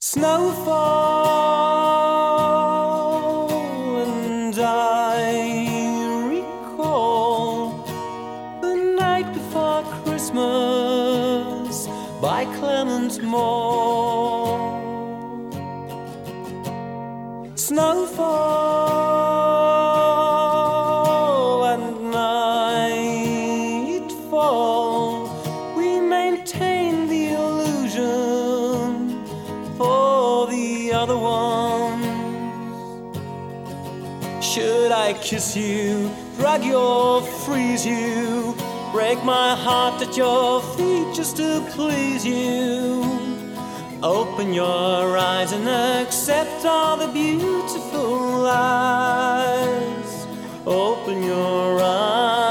Snowfall, and I recall The Night Before Christmas by Clement Moore. Snowfall and nightfall, we maintain the illusion for the other ones. Should I kiss you, drag you or freeze you, break my heart at your feet just to please you? Open your eyes and accept all the beautiful lies. Open your eyes.